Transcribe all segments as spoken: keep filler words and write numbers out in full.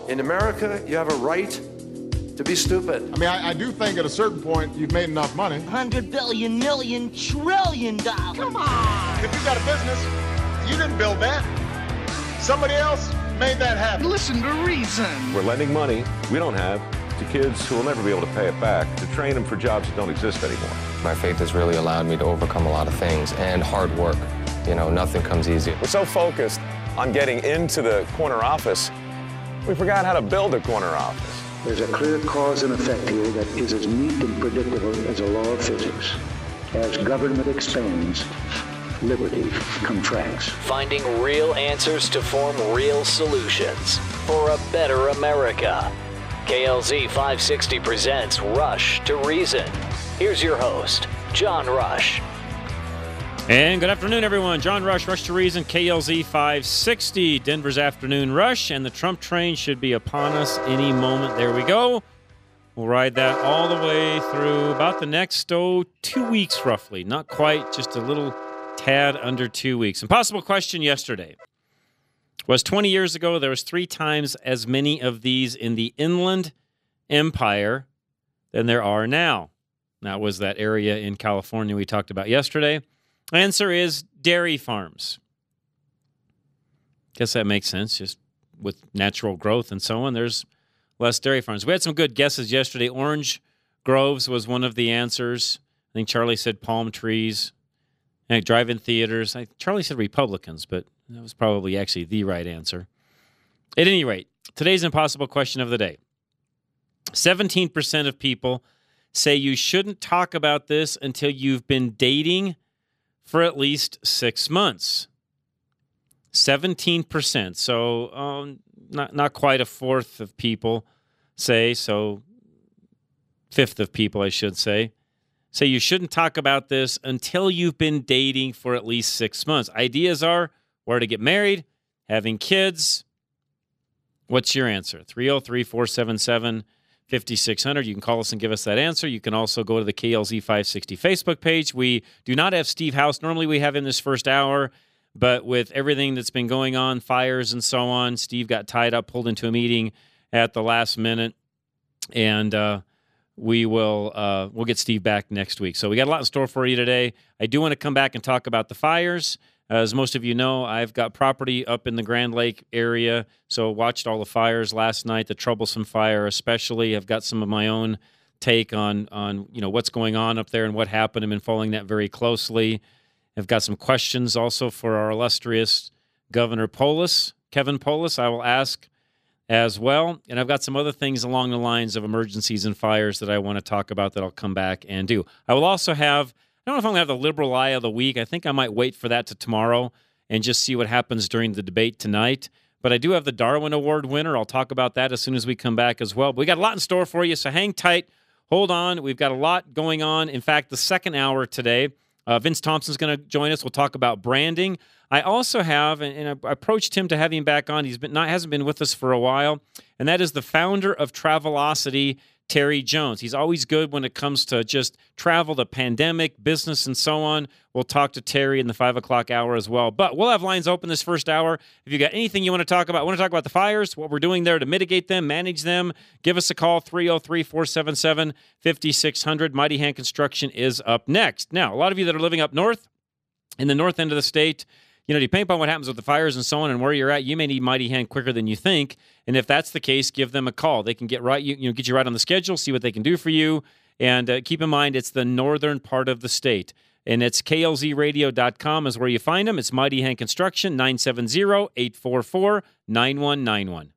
In America, you have a right to be stupid. I mean, I, I do think at a certain point you've made enough money. Hundred billion, million, trillion dollars. Come on! If you got a business, you didn't build that. Somebody else made that happen. Listen to reason. We're lending money we don't have to kids who will never be able to pay it back to train them for jobs that don't exist anymore. My faith has really allowed me to overcome a lot of things, and hard work. You know, nothing comes easy. We're so focused on getting into the corner office, we forgot how to build a corner office. There's a clear cause and effect here that is as neat and predictable as a law of physics. As government expands, liberty contracts. Finding real answers to form real solutions for a better America. K L Z five sixty presents Rush to Reason. Here's your host, John Rush. And good afternoon, everyone. John Rush, Rush to Reason, K L Z five sixty, Denver's afternoon rush, and the Trump train should be upon us any moment. There we go. We'll ride that all the way through about the next, oh, two weeks roughly. Not quite, just a little tad under two weeks. Impossible question yesterday was twenty years ago, there was three times as many of these in the Inland Empire than there are now. That was that area in California we talked about yesterday. Answer is dairy farms. Guess that makes sense. Just with natural growth and so on, there's less dairy farms. We had some good guesses yesterday. Orange groves was one of the answers. I think Charlie said palm trees. And drive-in theaters. I, Charlie said Republicans, but that was probably actually the right answer. At any rate, today's impossible question of the day. seventeen percent of people say you shouldn't talk about this until you've been dating for at least six months. seventeen percent. So um, not not quite a fourth of people say, so fifth of people, I should say, say you shouldn't talk about this until you've been dating for at least six months. Ideas are where to get married, having kids. What's your answer? three oh three, four seven seven, five six zero zero. You can call us and give us that answer. You can also go to the K L Z five sixty Facebook page. We do not have Steve House. Normally we have him this first hour, but with everything that's been going on, fires and so on, Steve got tied up, pulled into a meeting at the last minute, and uh, we will uh, we'll get Steve back next week. So we got a lot in store for you today. I do want to come back and talk about the fires. As most of you know, I've got property up in the Grand Lake area, so watched all the fires last night, the troublesome fire especially. I've got some of my own take on, on you know, what's going on up there and what happened. I've been following that very closely. I've got some questions also for our illustrious Governor Polis, Kevin Polis, I will ask as well. And I've got some other things along the lines of emergencies and fires that I want to talk about that I'll come back and do. I will also have I don't know if I'm going to have the liberal eye of the week. I think I might wait for that to tomorrow and just see what happens during the debate tonight. But I do have the Darwin Award winner. I'll talk about that as soon as we come back as well. But we got a lot in store for you, so hang tight. Hold on. We've got a lot going on. In fact, the second hour today, uh, Vince Thompson's going to join us. We'll talk about branding. I also have, and, and I approached him to have him back on. He's been not hasn't been with us for a while, and that is the founder of Travelocity, Terry Jones. He's always good when it comes to just travel, the pandemic, business, and so on. We'll talk to Terry in the five o'clock hour as well. But we'll have lines open this first hour. If you got anything you want to talk about, want to talk about the fires, what we're doing there to mitigate them, manage them, give us a call, three oh three, four seven seven, five six zero zero. Mighty Hand Construction is up next. Now, a lot of you that are living up north, in the north end of the state, you know, depending upon what happens with the fires and so on and where you're at, you may need Mighty Hand quicker than you think. And if that's the case, give them a call. They can get right, you, you know, get you right on the schedule, see what they can do for you. And uh, keep in mind, it's the northern part of the state. And it's K L Z radio dot com is where you find them. It's Mighty Hand Construction, nine seven zero, eight four four, nine one nine one.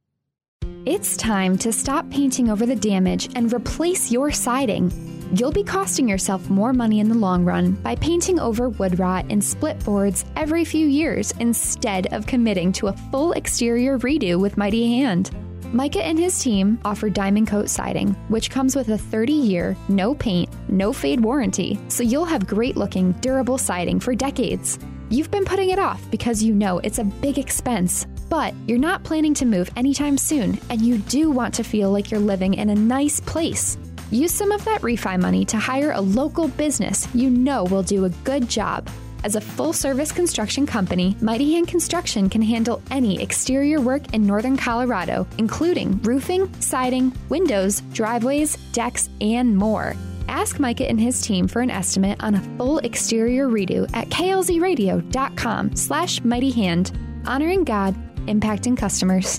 It's time to stop painting over the damage and replace your siding. You'll be costing yourself more money in the long run by painting over wood rot and split boards every few years instead of committing to a full exterior redo with Mighty Hand. Micah and his team offer Diamond Coat siding, which comes with a thirty-year, no paint, no fade warranty, so you'll have great-looking, durable siding for decades. You've been putting it off because you know it's a big expense, but you're not planning to move anytime soon, and you do want to feel like you're living in a nice place. Use some of that refi money to hire a local business you know will do a good job. As a full-service construction company, Mighty Hand Construction can handle any exterior work in northern Colorado, including roofing, siding, windows, driveways, decks, and more. Ask Micah and his team for an estimate on a full exterior redo at klzradio.com slash mightyhand. Honoring God, impacting customers.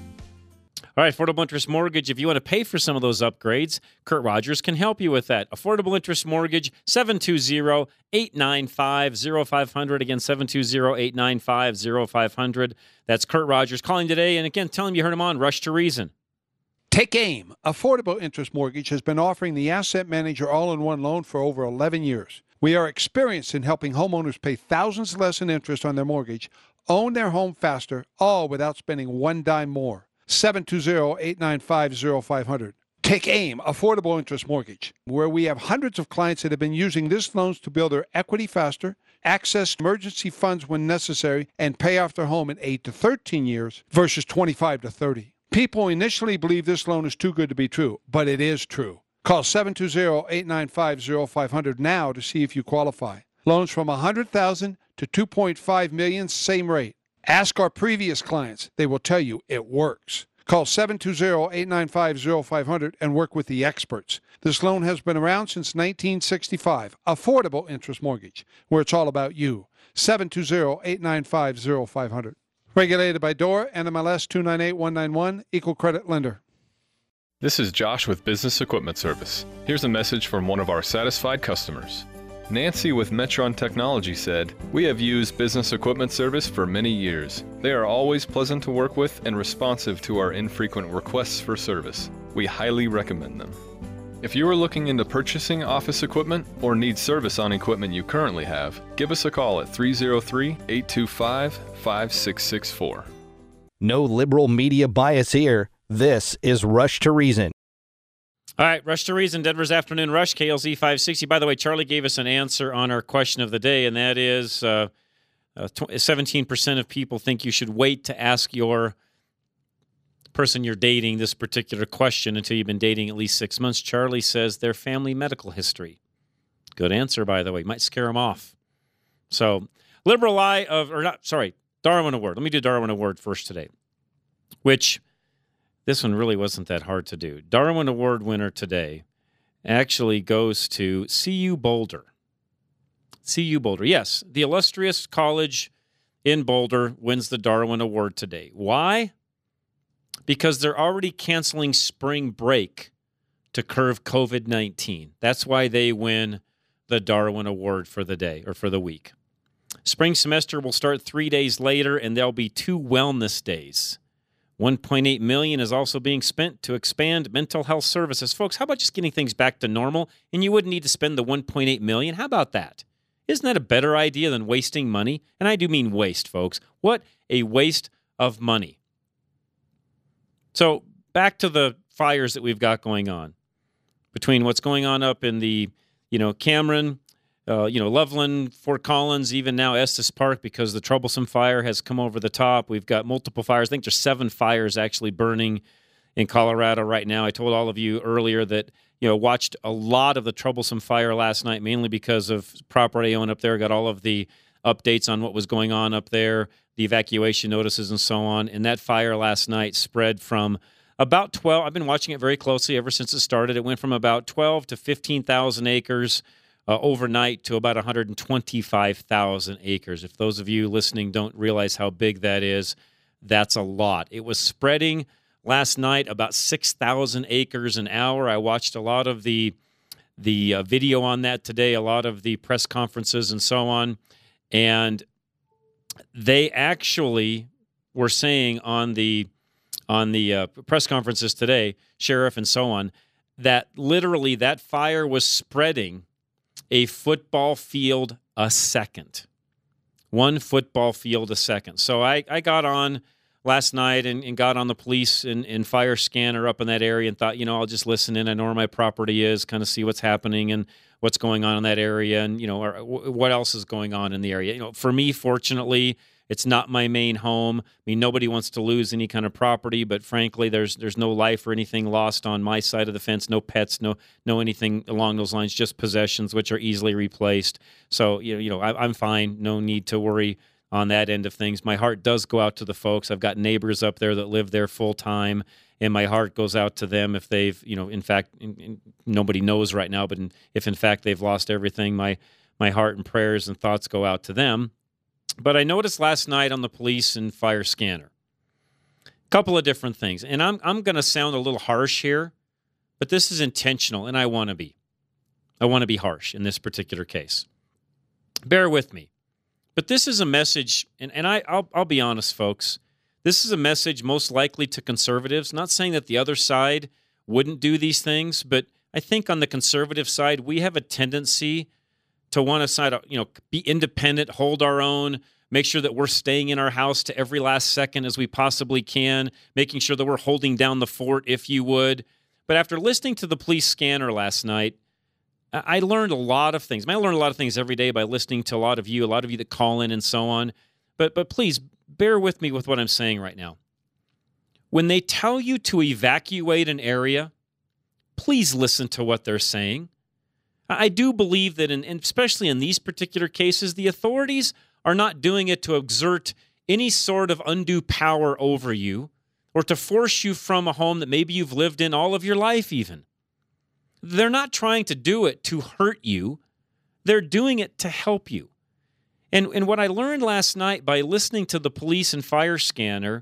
All right, Affordable Interest Mortgage, if you want to pay for some of those upgrades, Kurt Rogers can help you with that. Affordable Interest Mortgage, seven two zero, eight nine five, zero five zero zero. Again, seven two zero, eight nine five, zero five zero zero. That's Kurt Rogers calling today. And again, tell him you heard him on Rush to Reason. Take AIM. Affordable Interest Mortgage has been offering the Asset Manager all-in-one loan for over eleven years. We are experienced in helping homeowners pay thousands less in interest on their mortgage, own their home faster, all without spending one dime more. seven two zero, eight nine five, zero five zero zero. Take AIM, Affordable Interest Mortgage, where we have hundreds of clients that have been using this loans to build their equity faster, access emergency funds when necessary, and pay off their home in eight to thirteen years versus twenty-five to thirty. People initially believe this loan is too good to be true, but it is true. Call seven two zero, eight nine five, zero five zero zero now to see if you qualify. Loans from one hundred thousand dollars to two point five million dollars, same rate. Ask our previous clients. They will tell you it works. Call seven two zero, eight nine five, zero five zero zero and work with the experts. This loan has been around since nineteen sixty-five. Affordable Interest Mortgage, where it's all about you. seven two zero, eight nine five, zero five zero zero. Regulated by D O R A, N M L S two nine eight one nine one, Equal Credit Lender. This is Josh with Business Equipment Service. Here's a message from one of our satisfied customers. Nancy with Metron Technology said, "We have used Business Equipment Service for many years. They are always pleasant to work with and responsive to our infrequent requests for service. We highly recommend them." If you are looking into purchasing office equipment or need service on equipment you currently have, give us a call at three oh three, eight two five, five six six four. No liberal media bias here. This is Rush to Reason. All right, Rush to Reason, Denver's Afternoon Rush, K L Z five sixty. By the way, Charlie gave us an answer on our question of the day, and that is uh, uh, seventeen percent of people think you should wait to ask your person you're dating this particular question until you've been dating at least six months. Charlie says their family medical history. Good answer, by the way. Might scare them off. So, liberal eye of, or not, sorry, Darwin Award. Let me do Darwin Award first today, which... this one really wasn't that hard to do. Darwin Award winner today actually goes to C U Boulder. C U Boulder. Yes, the illustrious college in Boulder wins the Darwin Award today. Why? Because they're already canceling spring break to curb covid nineteen. That's why they win the Darwin Award for the day or for the week. Spring semester will start three days later, and there'll be two wellness days. one point eight million dollars is also being spent to expand mental health services. Folks, how about just getting things back to normal and you wouldn't need to spend the one point eight million dollars? How about that? Isn't that a better idea than wasting money? And I do mean waste, folks. What a waste of money. So back to the fires that we've got going on. Between what's going on up in the, you know, Cameron, Uh, you know, Loveland, Fort Collins, even now Estes Park, because the troublesome fire has come over the top. We've got multiple fires. I think there's seven fires actually burning in Colorado right now. I told all of you earlier that, you know, watched a lot of the troublesome fire last night, mainly because of property owned up there. Got all of the updates on what was going on up there, the evacuation notices and so on. And that fire last night spread from about twelve. I've been watching it very closely ever since it started. It went from about twelve to fifteen thousand acres. Uh, overnight to about one hundred twenty-five thousand acres. If those of you listening don't realize how big that is, that's a lot. It was spreading last night about six thousand acres an hour. I watched a lot of the the uh, video on that today, a lot of the press conferences and so on, and they actually were saying on the on the uh, press conferences today, sheriff and so on, that literally that fire was spreading a football field a second. One football field a second. So I, I got on last night and, and got on the police and, and fire scanner up in that area and thought, you know, I'll just listen in. I know where my property is, kind of see what's happening and what's going on in that area and, you know, or what else is going on in the area. You know, for me, fortunately, It's not my main home. I mean, nobody wants to lose any kind of property, but frankly, there's there's no life or anything lost on my side of the fence. No pets, no no anything along those lines. Just possessions, which are easily replaced. So you know, you know, I, I'm fine. No need to worry on that end of things. My heart does go out to the folks. I've got neighbors up there that live there full time, and my heart goes out to them if they've, you know, in fact, in, in, nobody knows right now, but in, if in fact they've lost everything, my my heart and prayers and thoughts go out to them. But I noticed last night on the police and fire scanner a couple of different things. And I'm I'm going to sound a little harsh here, but this is intentional, and I want to be. I want to be harsh in this particular case. Bear with me. But this is a message, and, and I, I'll, I'll be honest, folks. This is a message most likely to conservatives. Not saying that the other side wouldn't do these things, but I think on the conservative side, we have a tendency to want to side, you know, be independent, hold our own, make sure that we're staying in our house to every last second as we possibly can, making sure that we're holding down the fort, if you would. But after listening to the police scanner last night, I learned a lot of things. I, mean, I learn a lot of things every day by listening to a lot of you, a lot of you that call in and so on. But but please bear with me with what I'm saying right now. When they tell you to evacuate an area, please listen to what they're saying. I do believe that, in, especially in these particular cases, the authorities are not doing it to exert any sort of undue power over you or to force you from a home that maybe you've lived in all of your life even. They're not trying to do it to hurt you. They're doing it to help you. And, and what I learned last night by listening to the police and fire scanner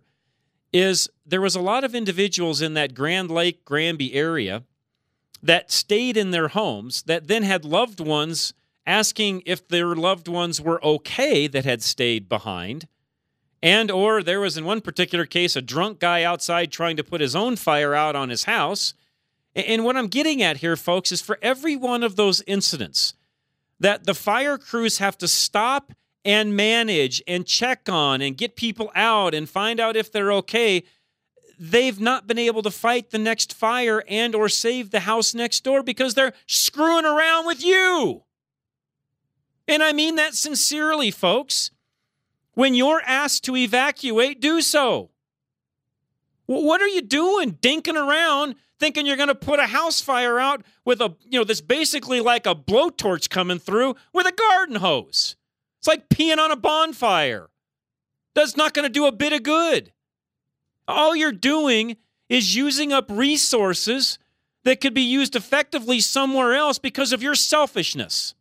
is there was a lot of individuals in that Grand Lake, Granby area that stayed in their homes that then had loved ones asking if their loved ones were okay that had stayed behind. And or there was, in one particular case, a drunk guy outside trying to put his own fire out on his house. And what I'm getting at here, folks, is for every one of those incidents that the fire crews have to stop and manage and check on and get people out and find out if they're okay, they've not been able to fight the next fire and or save the house next door because they're screwing around with you. And I mean that sincerely, folks. When you're asked to evacuate, do so. Well, what are you doing dinking around thinking you're going to put a house fire out with a, you know, that's basically like a blowtorch coming through with a garden hose? It's like peeing on a bonfire. That's not going to do a bit of good. All you're doing is using up resources that could be used effectively somewhere else because of your selfishness.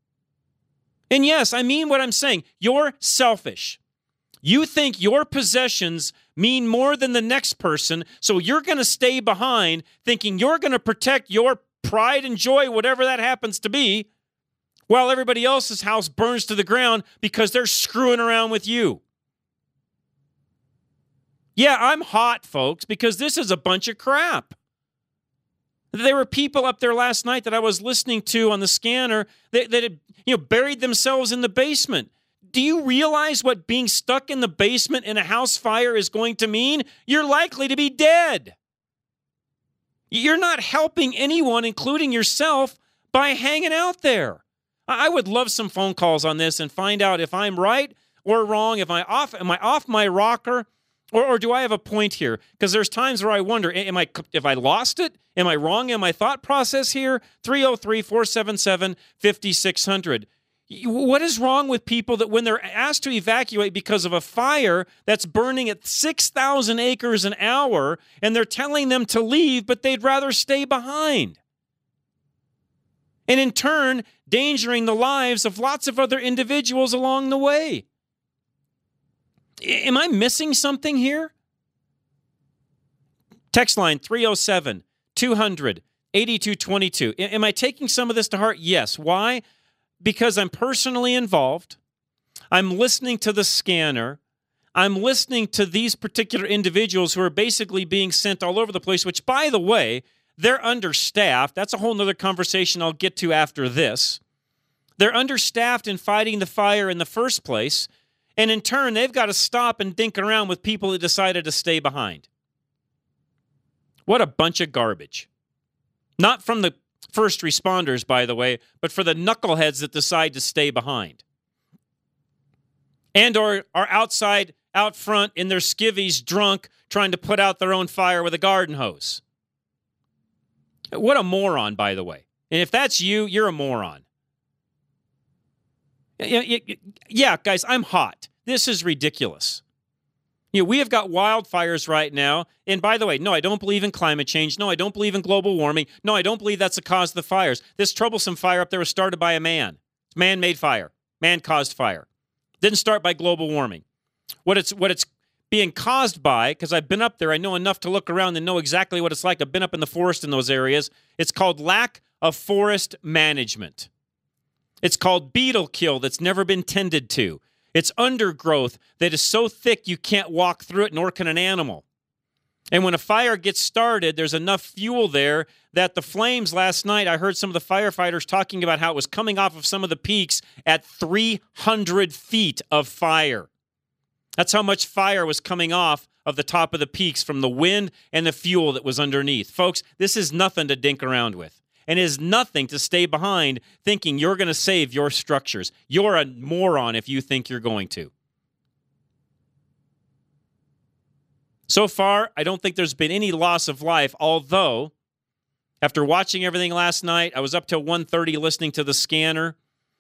And yes, I mean what I'm saying. You're selfish. You think your possessions mean more than the next person, so you're going to stay behind thinking you're going to protect your pride and joy, whatever that happens to be, while everybody else's house burns to the ground because they're screwing around with you. Yeah, I'm hot, folks, because this is a bunch of crap. There were people up there last night that I was listening to on the scanner that, that had, you know, buried themselves in the basement. Do you realize what being stuck in the basement in a house fire is going to mean? You're likely to be dead. You're not helping anyone, including yourself, by hanging out there. I would love some phone calls on this and find out if I'm right or wrong. If I off, am I off my rocker, or, or do I have a point here? Because there's times where I wonder, am I, if I lost it? Am I wrong in my thought process here? three oh three, four seven seven, five six zero zero. What is wrong with people that when they're asked to evacuate because of a fire that's burning at six thousand acres an hour and they're telling them to leave, but they'd rather stay behind? And in turn, endangering the lives of lots of other individuals along the way. Am I missing something here? Text line three oh seven, two hundred, eighty-two twenty-two. Am I taking some of this to heart? Yes. Why? Because I'm personally involved. I'm listening to the scanner. I'm listening to these particular individuals who are basically being sent all over the place, which, by the way, they're understaffed. That's a whole nother conversation I'll get to after this. They're understaffed in fighting the fire in the first place. And in turn, they've got to stop and dink around with people that decided to stay behind. What a bunch of garbage. Not from the first responders, by the way, but for the knuckleheads that decide to stay behind. and or are outside, out front in their skivvies, drunk, trying to put out their own fire with a garden hose. What a moron, by the way. And if that's you, you're a moron. Yeah, guys, I'm hot. This is ridiculous. You know, we have got wildfires right now. And by the way, no, I don't believe in climate change. No, I don't believe in global warming. No, I don't believe that's the cause of the fires. This troublesome fire up there was started by a man. It's man-made fire. Man-caused fire. Didn't start by global warming. What it's what it's being caused by, because I've been up there, I know enough to look around and know exactly what it's like. I've been up in the forest in those areas. It's called lack of forest management. It's called beetle kill that's never been tended to. It's undergrowth that is so thick you can't walk through it, nor can an animal. And when a fire gets started, there's enough fuel there that the flames last night, I heard some of the firefighters talking about how it was coming off of some of the peaks at three hundred feet of fire. That's how much fire was coming off of the top of the peaks from the wind and the fuel that was underneath. Folks, this is nothing to dink around with. And it is nothing to stay behind thinking you're going to save your structures. You're a moron if you think you're going to. So far, I don't think there's been any loss of life, although after watching everything last night, I was up till one thirty listening to the scanner,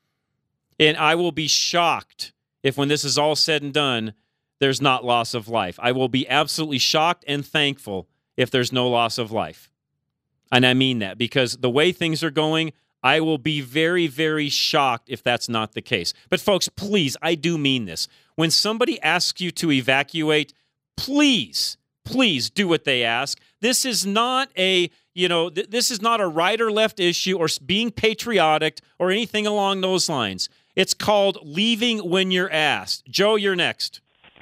and I will be shocked if when this is all said and done, there's not loss of life. I will be absolutely shocked and thankful if there's no loss of life. And I mean that because the way things are going, I will be very, very shocked if that's not the case. But folks, please, I do mean this. When somebody asks you to evacuate, please, please do what they ask. This is not a, you know, th- this is not a right or left issue or being patriotic or anything along those lines. It's called leaving when you're asked. Joe, you're next.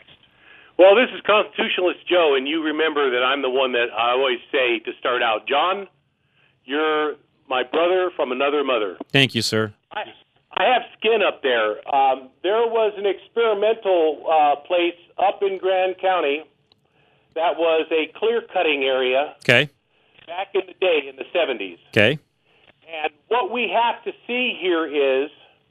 Well, this is Constitutionalist Joe, and you remember that I'm the one that I always say to start out, John, you're my brother from another mother. Thank you, sir. I, I have skin up there. Um, there was an experimental uh, place up in Grand County that was a clear-cutting area Okay. back in the day in the seventies. Okay. And what we have to see here is,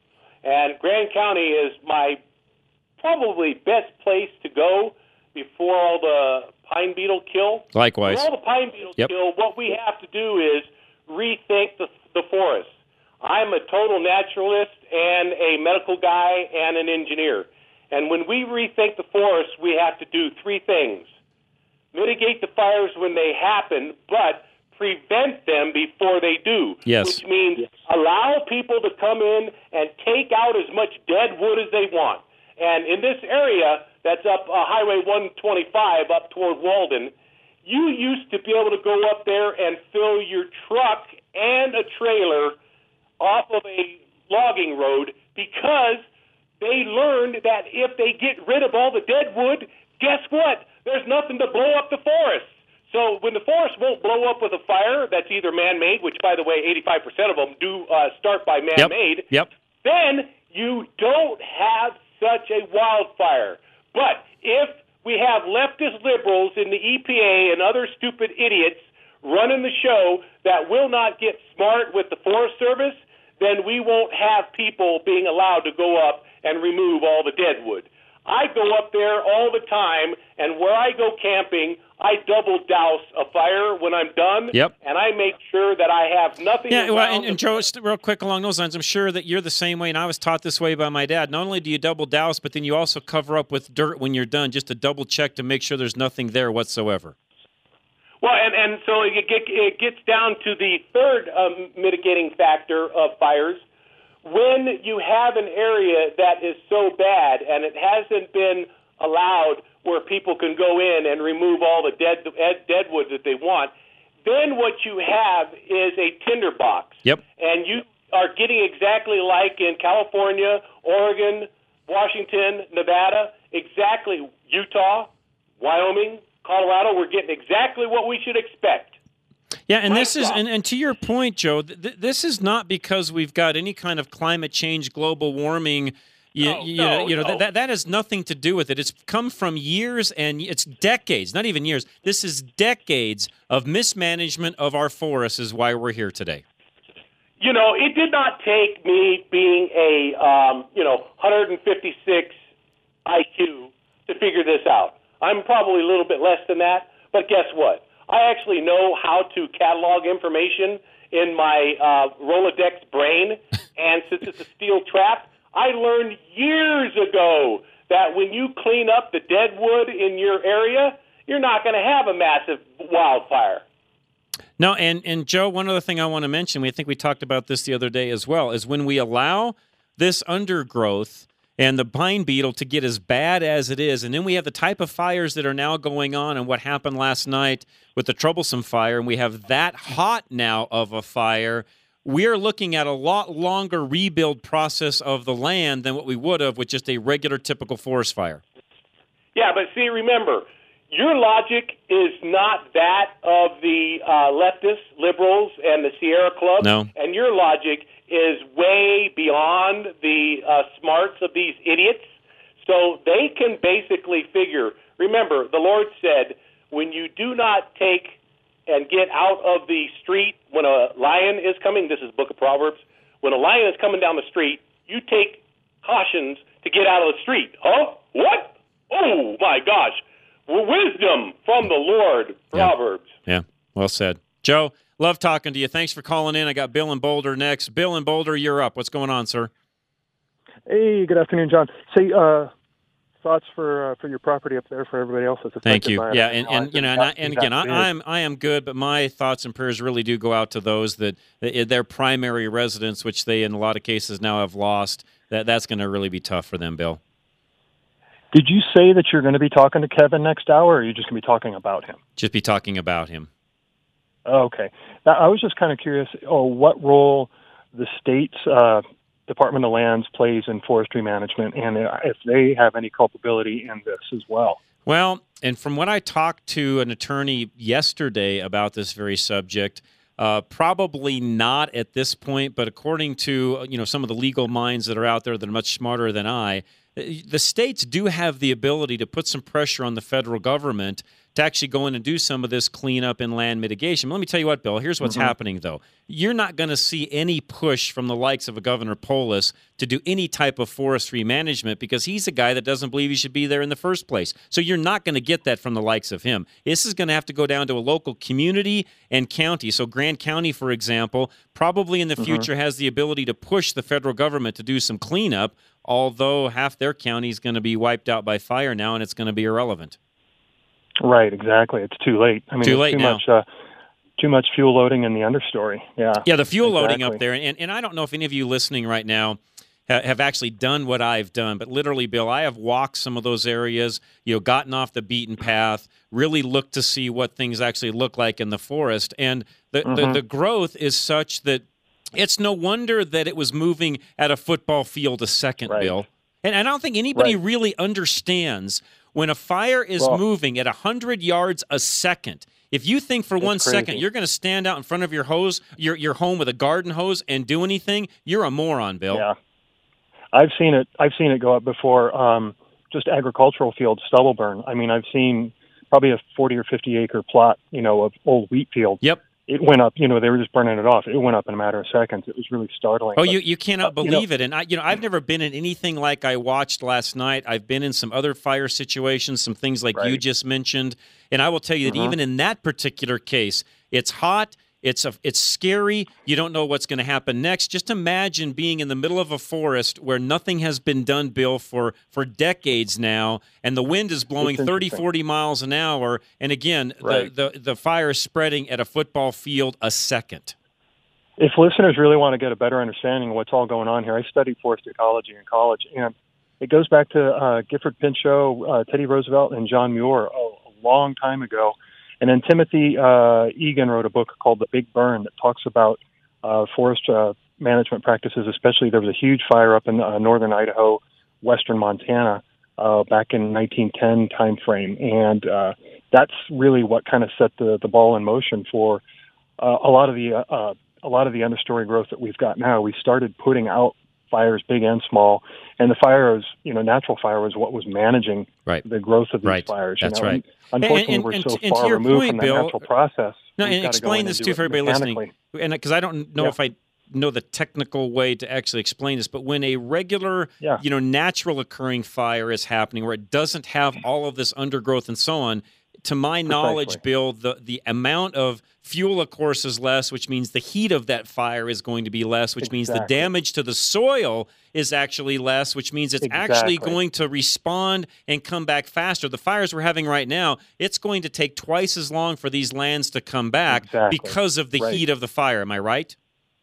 and Grand County is my probably best place to go before all the pine beetle kill. Likewise. Before all the pine beetle Yep. kill, what we have to do is rethink the, the forest. I'm a total naturalist and a medical guy and an engineer. And when we rethink the forest, we have to do three things. Mitigate the fires when they happen, but prevent them before they do. Yes. Which means allow people to come in and take out as much dead wood as they want. And in this area that's up uh, Highway one twenty-five up toward Walden, you used to be able to go up there and fill your truck and a trailer off of a logging road because they learned that if they get rid of all the dead wood, guess what? There's nothing to blow up the forest. So when the forest won't blow up with a fire that's either man-made, which, by the way, eighty-five percent of them do uh, start by man-made, Yep. Yep. then you don't have such a wildfire. But if we have leftist liberals in the E P A and other stupid idiots running the show that will not get smart with the Forest Service, then we won't have people being allowed to go up and remove all the dead wood. I go up there all the time, and where I go camping, I double douse a fire when I'm done, Yep. and I make sure that I have nothing Yeah, around well, and, and the- Joe, just real quick along those lines, I'm sure that you're the same way, and I was taught this way by my dad. Not only do you double douse, but then you also cover up with dirt when you're done, just to double check to make sure there's nothing there whatsoever. Well, and, and so it, get, it gets down to the third um, mitigating factor of fires. When you have an area that is so bad and it hasn't been allowed where people can go in and remove all the dead dead wood that they want, then what you have is a tinderbox. Yep. And you are getting exactly like in California, Oregon, Washington, Nevada, exactly Utah, Wyoming, Colorado. We're getting exactly what we should expect. Yeah, and My this is, job. and, and to your point, Joe, th- th- this is not because we've got any kind of climate change, global warming. You, No, you no, know, you know no. that, that that has nothing to do with it. It's come from years and it's decades, not even years. This is decades of mismanagement of our forests is why we're here today. You know, it did not take me being a, um, you know, one hundred fifty-six I Q to figure this out. I'm probably a little bit less than that, but guess what? I actually know how to catalog information in my uh, Rolodex brain, and since it's a steel trap, I learned years ago that when you clean up the dead wood in your area, you're not going to have a massive wildfire. No, and, and Joe, one other thing I want to mention, we think we talked about this the other day as well, is when we allow this undergrowth and the pine beetle to get as bad as it is, and then we have the type of fires that are now going on and what happened last night with the troublesome fire, and we have that hot now of a fire, we are looking at a lot longer rebuild process of the land than what we would have with just a regular typical forest fire. Yeah, but see, remember, your logic is not that of the uh, leftists, liberals, and the Sierra Club. No. And your logic is way beyond the uh, smarts of these idiots. So they can basically figure, remember, the Lord said, when you do not take and get out of the street when a lion is coming, this is Book of Proverbs, when a lion is coming down the street, you take cautions to get out of the street. Huh? What? Oh, my gosh. Wisdom from the Lord, Proverbs. Yeah. yeah, well said. Joe, love talking to you. Thanks for calling in. I got Bill in Boulder next. Bill in Boulder, you're up. What's going on, sir? Hey, good afternoon, John. Say, uh, thoughts for uh, for your property up there for everybody else that's affected Thank you. by it. Yeah, and, and you know, and, I, and again, I, I'm I am good, but my thoughts and prayers really do go out to those that their primary residence, which they in a lot of cases now have lost. That that's going to really be tough for them, Bill. Did you say that you're going to be talking to Kevin next hour, or are you just going to be talking about him? Just be talking about him. Oh, okay. Now, I was just kind of curious, oh, what role the state's uh, Department of Lands plays in forestry management, and if they have any culpability in this as well. Well, and from what I talked to an attorney yesterday about this very subject, uh, probably not at this point, but according to you know some of the legal minds that are out there that are much smarter than I, the states do have the ability to put some pressure on the federal government to actually go in and do some of this cleanup and land mitigation. But let me tell you what, Bill, here's what's mm-hmm. happening, though. You're not going to see any push from the likes of a Governor Polis to do any type of forestry management because he's a guy that doesn't believe he should be there in the first place. So you're not going to get that from the likes of him. This is going to have to go down to a local community and county. So Grand County, for example, probably in the mm-hmm. future has the ability to push the federal government to do some cleanup, although half their county is going to be wiped out by fire now and it's going to be irrelevant. Right, exactly. It's too late. I mean, too late too now. Much, uh, too much fuel loading in the understory. Yeah, yeah, the fuel exactly. loading up there. And, and I don't know if any of you listening right now ha- have actually done what I've done, but literally, Bill, I have walked some of those areas, you know, gotten off the beaten path, really looked to see what things actually look like in the forest. And the, mm-hmm. the, the growth is such that it's no wonder that it was moving at a football field a second, right. Bill. And, and I don't think anybody right. really understands when a fire is well, moving at one hundred yards a second. If you think for one crazy. second you're going to stand out in front of your hose, your your home with a garden hose and do anything, you're a moron, Bill. Yeah, I've seen it. I've seen it go up before. Um, just agricultural fields, stubble burn. I mean, I've seen probably a forty or fifty acre plot, you know, of old wheat field. Yep. It went up, you know, they were just burning it off. It went up in a matter of seconds. It was really startling. Oh, but, you, you cannot uh, believe you know, it. And, I, you know, I've never been in anything like I watched last night. I've been in some other fire situations, some things like right. you just mentioned. And I will tell you that uh-huh. even in that particular case, it's hot. It's a, it's scary. You don't know what's going to happen next. Just imagine being in the middle of a forest where nothing has been done, Bill, for, for decades now, and the wind is blowing thirty, forty miles an hour. And again, right. the, the, the fire is spreading at a football field a second. If listeners really want to get a better understanding of what's all going on here, I studied forest ecology in college, and it goes back to uh, Gifford Pinchot, uh, Teddy Roosevelt, and John Muir oh, a long time ago. And then Timothy uh, Egan wrote a book called The Big Burn that talks about uh, forest uh, management practices, especially there was a huge fire up in uh, northern Idaho, western Montana, uh, back in nineteen ten time frame. And uh, that's really what kind of set the, the ball in motion for uh, a lot of the uh, uh, a lot of the understory growth that we've got now. We started putting out fires, big and small, and the fire was, you know, natural fire was what was managing right. the growth of these right. fires. That's you know? right. And unfortunately, and, and, we're and, so and far removed point, from that Bill, natural process. No, and explain this too for everybody listening, and because I don't know yeah. if I know the technical way to actually explain this, but when a regular, Yeah. you know, natural occurring fire is happening where it doesn't have all of this undergrowth and so on, to my knowledge, Bill, the, the amount of fuel, of course, is less, which means the heat of that fire is going to be less, which means the Exactly. damage to the soil is actually less, which means it's actually Exactly. going to respond and come back faster. The fires we're having right now, it's going to take twice as long for these lands to come back Exactly. because of the Right. heat of the fire. Am I right?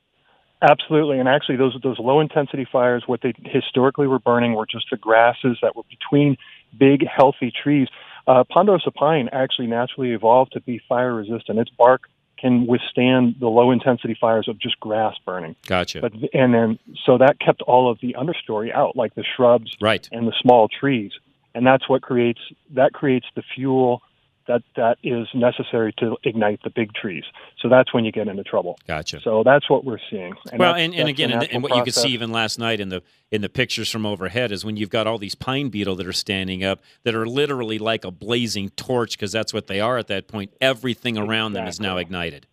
Absolutely, and actually, those those low intensity fires, what they historically were burning were just the grasses that were between big, healthy trees. Uh, Ponderosa pine actually naturally evolved to be fire resistant. Its bark can withstand the low intensity fires of just grass burning. Gotcha. But and then so that kept all of the understory out, like the shrubs right. and the small trees, and that's what creates that creates the fuel that that is necessary to ignite the big trees. So that's when you get into trouble. Gotcha. So that's what we're seeing. And well, that's- and, and that's again, the and, natural and what you could process. see even last night in the in the pictures from overhead is when you've got all these pine beetle that are standing up that are literally like a blazing torch, because that's what they are at that point. Everything around them is now ignited.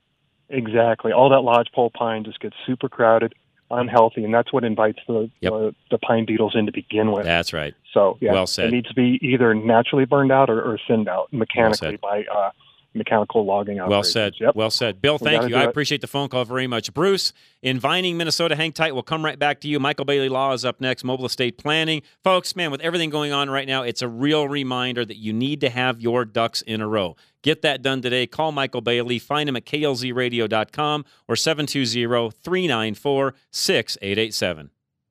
Exactly. All that lodgepole pine just gets super crowded, unhealthy, and that's what invites the Yep. the, the pine beetles in to begin with. That's right. So yeah, Well said. it needs to be either naturally burned out or, or thinned out mechanically Well by uh, mechanical logging Well operations. said. Yep. Well said. Bill, We thank gotta you. do I it. appreciate the phone call very much. Bruce, in Vining, Minnesota, hang tight. We'll come right back to you. Michael Bailey Law is up next, Mobile Estate Planning. Folks, man, with everything going on right now, it's a real reminder that you need to have your ducks in a row. Get that done today. Call Michael Bailey. Find him at K L Z radio dot com or seven two zero, three nine four, six eight eight seven.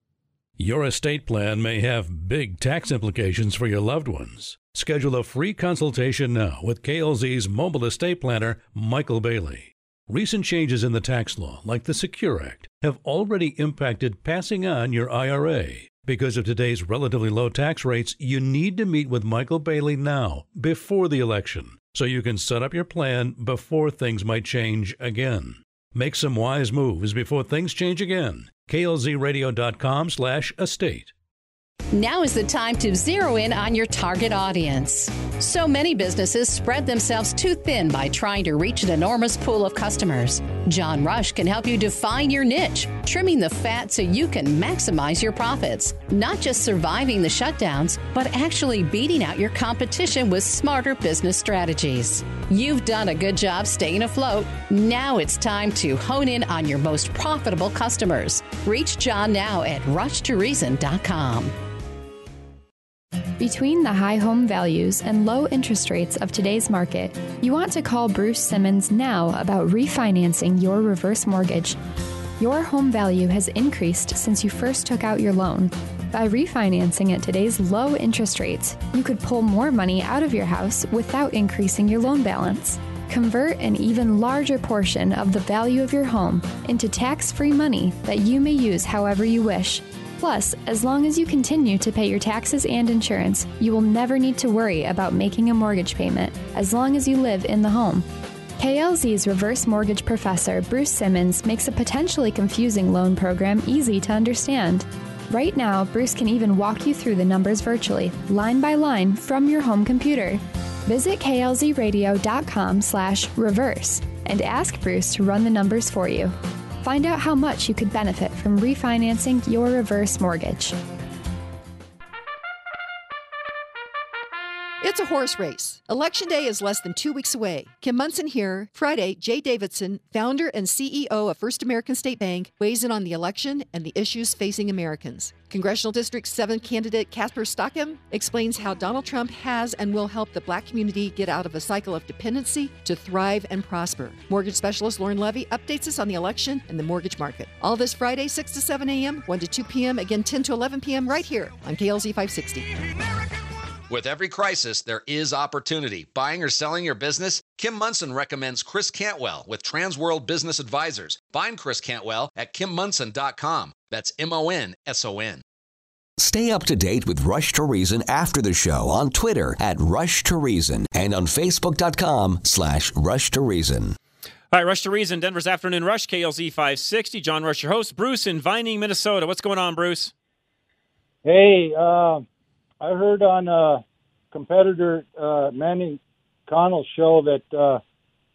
Your estate plan may have big tax implications for your loved ones. Schedule a free consultation now with K L Z's mobile estate planner, Michael Bailey. Recent changes in the tax law, like the Secure Act, have already impacted passing on your I R A. Because of today's relatively low tax rates, you need to meet with Michael Bailey now, before the election, so you can set up your plan before things might change again. Make some wise moves before things change again. K L Z radio dot com slash estate. Now is the time to zero in on your target audience. So many businesses spread themselves too thin by trying to reach an enormous pool of customers. John Rush can help you define your niche, trimming the fat so you can maximize your profits. Not just surviving the shutdowns, but actually beating out your competition with smarter business strategies. You've done a good job staying afloat. Now it's time to hone in on your most profitable customers. Reach John now at rush to reason dot com. Between the high home values and low interest rates of today's market, you want to call Bruce Simmons now about refinancing your reverse mortgage. Your home value has increased since you first took out your loan. By refinancing at today's low interest rates, you could pull more money out of your house without increasing your loan balance. Convert an even larger portion of the value of your home into tax-free money that you may use however you wish. Plus, as long as you continue to pay your taxes and insurance, you will never need to worry about making a mortgage payment as long as you live in the home. K L Z's reverse mortgage professor, Bruce Simmons, makes a potentially confusing loan program easy to understand. Right now, Bruce can even walk you through the numbers virtually, line by line, from your home computer. Visit K L Z radio dot com slash reverse and ask Bruce to run the numbers for you. Find out how much you could benefit from refinancing your reverse mortgage. It's a horse race. Election day is less than two weeks away. Kim Munson here. Friday, Jay Davidson, founder and C E O of First American State Bank, weighs in on the election and the issues facing Americans. Congressional District seven candidate Casper Stockham explains how Donald Trump has and will help the black community get out of a cycle of dependency to thrive and prosper. Mortgage specialist Lauren Levy updates us on the election and the mortgage market. All this Friday, six to seven a.m., one to two p.m., again ten to eleven p.m. right here on K L Z five sixty. With every crisis, there is opportunity. Buying or selling your business? Kim Munson recommends Chris Cantwell with Transworld Business Advisors. Find Chris Cantwell at kim munson dot com. That's M O N S O N. Stay up to date with Rush to Reason after the show on Twitter at Rush to Reason and on Facebook dot com slash Rush to Reason. All right, Rush to Reason, Denver's Afternoon Rush, K L Z five sixty. John Rush, your host. Bruce in Vining, Minnesota. What's going on, Bruce? Hey, uh, I heard on a competitor uh, Manny Connell's show that uh,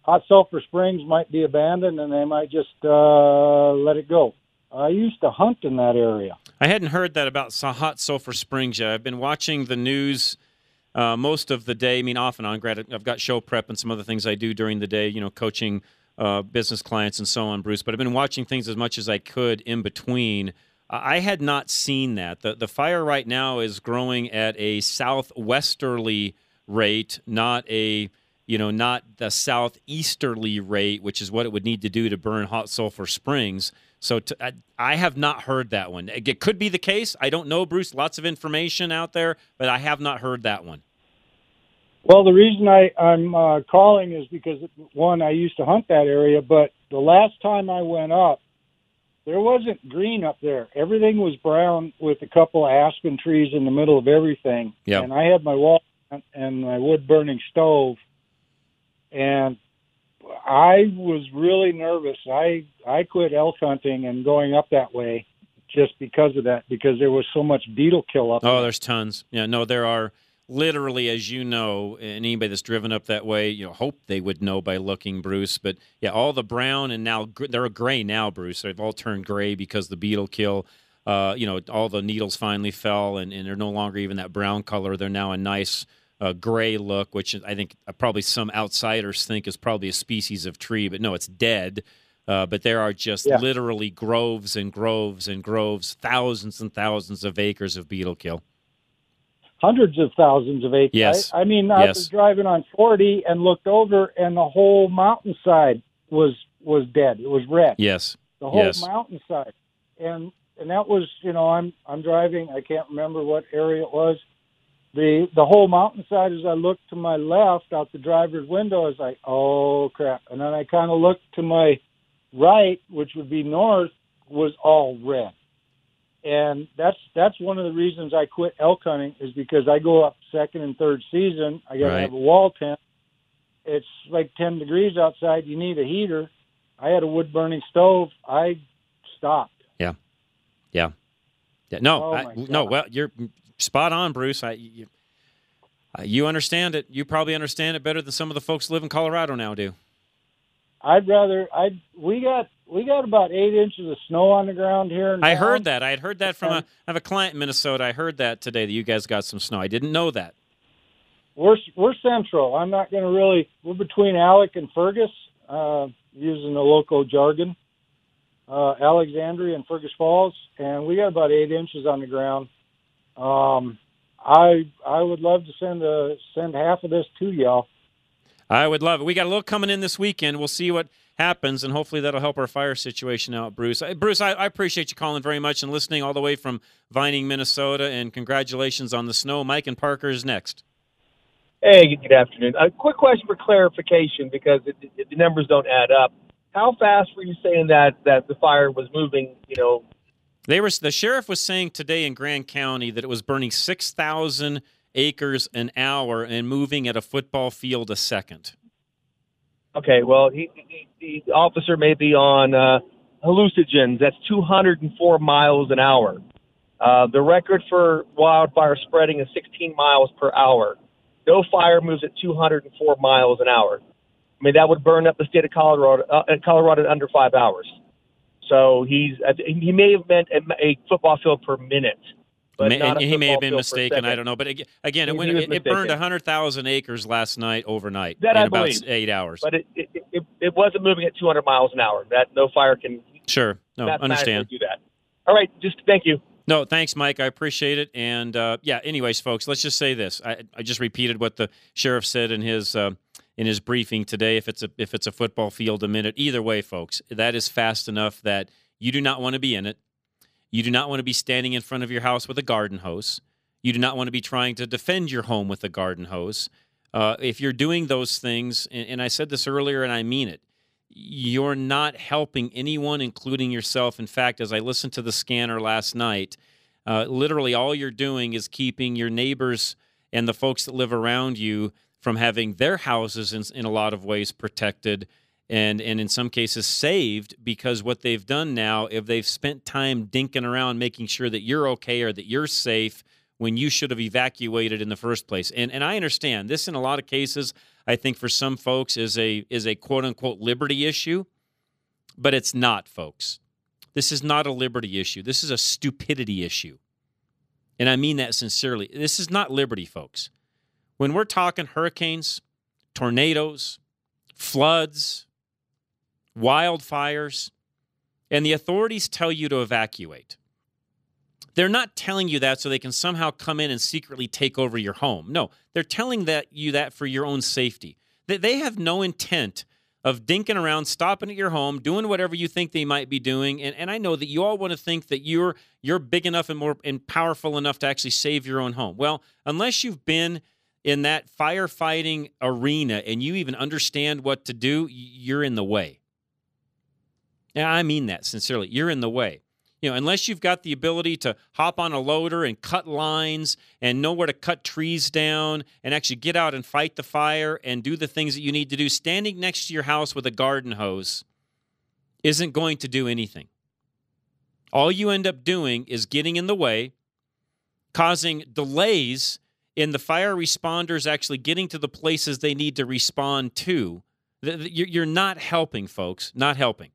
Hot Sulphur Springs might be abandoned and they might just uh, let it go. I used to hunt in that area. I hadn't heard that about Hot Sulphur Springs yet. I've been watching the news uh, most of the day. I mean, off and on. I've got show prep and some other things I do during the day, you know, coaching uh, business clients and so on, Bruce. But I've been watching things as much as I could in between. I had not seen that. The, the fire right now is growing at a southwesterly rate, not a, you know, not the southeasterly rate, which is what it would need to do to burn Hot Sulphur Springs. So to, I, I have not heard that one. It could be the case. I don't know, Bruce. Lots of information out there, but I have not heard that one. Well, the reason I, I'm uh, calling is because, one, I used to hunt that area, but the last time I went up, there wasn't green up there. Everything was brown with a couple of aspen trees in the middle of everything. Yep. And I had my wall and my wood-burning stove, and I was really nervous. I I quit elk hunting and going up that way just because of that, because there was so much beetle kill up Oh, there. there's tons. Yeah, no, there are literally, as you know, and anybody that's driven up that way, you know, hope they would know by looking, Bruce. But, yeah, all the brown and now they're gray now, Bruce. They've all turned gray because the beetle kill, uh, you know, all the needles finally fell, and, and they're no longer even that brown color. They're now a nice uh, gray look, which I think probably some outsiders think is probably a species of tree. But, no, it's dead. Uh, but there are just Yeah. literally groves and groves and groves, thousands and thousands of acres of beetle kill. Hundreds of thousands of acres. Yes. I, I mean, I Yes. was driving on forty and looked over, and the whole mountainside was was dead. It was red. Yes. The whole Yes. mountainside, and and that was, you know, I'm I'm driving. I can't remember what area it was. The the whole mountainside. As I looked to my left out the driver's window, I was like, oh crap! And then I kind of looked to my right, which would be north, was all red. And that's that's one of the reasons I quit elk hunting, is because I go up second and third season. I got to Right. have a wall tent. It's like ten degrees outside. You need a heater. I had a wood burning stove. I stopped. Yeah, yeah, yeah. No, Oh, I, my no. God. Well, you're spot on, Bruce. I, you, uh, you understand it. You probably understand it better than some of the folks who live in Colorado now do. I'd rather. I we got we got about eight inches of snow on the ground here. In I town. heard that. I had heard that from a. I have a client in Minnesota. I heard that today that you guys got some snow. I didn't know that. We're we're central. I'm not going to really. We're between Alec and Fergus, uh, using the local jargon. Uh, Alexandria and Fergus Falls, and we got about eight inches on the ground. Um, I I would love to send a send half of this to y'all. I would love it. We got a little coming in this weekend. We'll see what happens, and hopefully that'll help our fire situation out, Bruce. Uh, Bruce, I, I appreciate you calling very much and listening all the way from Vining, Minnesota, and congratulations on the snow. Mike and Parker is next. Hey, good afternoon. A quick question for clarification, because it, it, the numbers don't add up. How fast were you saying that, that the fire was moving, you know? They were. The sheriff was saying today in Grand County that it was burning six thousand acres an hour and moving at a football field a second. Okay, well, he, he, the officer may be on uh, hallucinogens. That's two hundred four miles an hour. Uh, the record for wildfire spreading is sixteen miles per hour. No fire moves at two hundred four miles an hour. I mean, that would burn up the state of Colorado, uh, Colorado in under five hours. So he's he may have meant a, a football field per minute. But May, not and a he may have football been field per mistaken. second. I don't know. But ag- again, it, He went, was it, it burned mistaken. one hundred thousand acres last night overnight That in I about believe. eight hours. But it, it, it, it wasn't moving at two hundred miles an hour. That no fire can Sure. No, mathematically understand. do that. All right, just thank you. No, thanks, Mike. I appreciate it. And, uh, yeah, anyways, folks, let's just say this. I, I just repeated what the sheriff said in his uh, in his briefing today. If it's a if it's a football field a minute, either way, folks, that is fast enough that you do not want to be in it. You do not want to be standing in front of your house with a garden hose. You do not want to be trying to defend your home with a garden hose. Uh, if you're doing those things, and, and I said this earlier and I mean it, you're not helping anyone, including yourself. In fact, as I listened to the scanner last night, uh, literally all you're doing is keeping your neighbors and the folks that live around you from having their houses in, in a lot of ways protected and, and in some cases saved, because what they've done now, if they've spent time dinking around making sure that you're okay or that you're safe when you should have evacuated in the first place. And and I understand this in a lot of cases. I think for some folks is a is a quote-unquote liberty issue, but it's not, folks. This is not a liberty issue. This is a stupidity issue. And I mean that sincerely. This is not liberty, folks. When we're talking hurricanes, tornadoes, floods, wildfires, and the authorities tell you to evacuate, they're not telling you that so they can somehow come in and secretly take over your home. No, they're telling that you that for your own safety. They, they have no intent of dinking around, stopping at your home, doing whatever you think they might be doing. And, and I know that you all want to think that you're you're big enough and more and powerful enough to actually save your own home. Well, unless you've been in that firefighting arena and you even understand what to do, you're in the way. And I mean that sincerely. You're in the way. You know, unless you've got the ability to hop on a loader and cut lines and know where to cut trees down and actually get out and fight the fire and do the things that you need to do, standing next to your house with a garden hose isn't going to do anything. All you end up doing is getting in the way, causing delays in the fire responders actually getting to the places they need to respond to. You're not helping, folks, not helping.